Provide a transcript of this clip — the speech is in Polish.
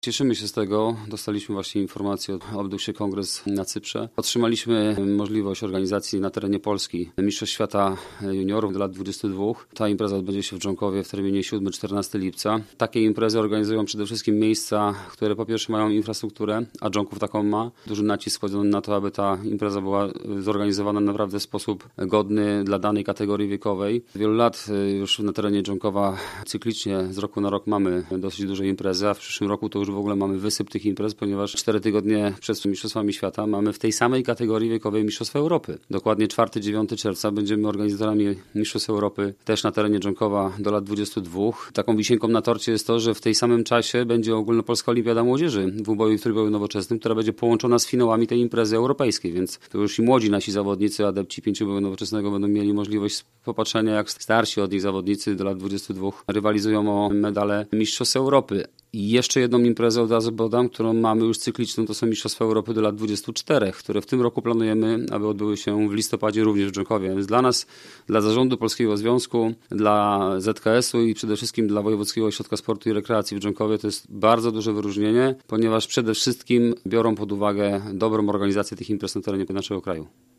Cieszymy się z tego. Dostaliśmy właśnie informację, odbył się kongres na Cyprze. Otrzymaliśmy możliwość organizacji na terenie Polski Mistrzostw Świata Juniorów do lat 22. Ta impreza odbędzie się w Dżonkowie w terminie 7-14 lipca. Takie imprezy organizują przede wszystkim miejsca, które po pierwsze mają infrastrukturę, a Dżonków taką ma. Duży nacisk kładziony na to, aby ta impreza była zorganizowana naprawdę w sposób godny dla danej kategorii wiekowej. Wielu lat już na terenie Dżonkowa cyklicznie z roku na rok mamy dosyć duże imprezy, a w przyszłym roku to już w ogóle mamy wysyp tych imprez, ponieważ 4 tygodnie przed Mistrzostwami Świata mamy w tej samej kategorii wiekowej Mistrzostwa Europy. Dokładnie 4-9 czerwca będziemy organizatorami Mistrzostw Europy też na terenie Dżonkowa do lat 22. Taką wisienką na torcie jest to, że w tej samym czasie będzie Ogólnopolska Olimpiada Młodzieży w uboju i w trójboju nowoczesnym, która będzie połączona z finałami tej imprezy europejskiej, więc to już i młodzi nasi zawodnicy, adepci pięcioboju nowoczesnego będą mieli możliwość popatrzenia, jak starsi od nich zawodnicy do lat 22 rywalizują o medale Mistrzostw Europy. I jeszcze jedną imprezę od razu podam, którą mamy już cykliczną, to są Mistrzostwa Europy do lat 24, które w tym roku planujemy, aby odbyły się w listopadzie również w Dżonkowie. Więc dla nas, dla Zarządu Polskiego Związku, dla ZKS-u i przede wszystkim dla Wojewódzkiego Ośrodka Sportu i Rekreacji w Dżonkowie to jest bardzo duże wyróżnienie, ponieważ przede wszystkim biorą pod uwagę dobrą organizację tych imprez na terenie naszego kraju.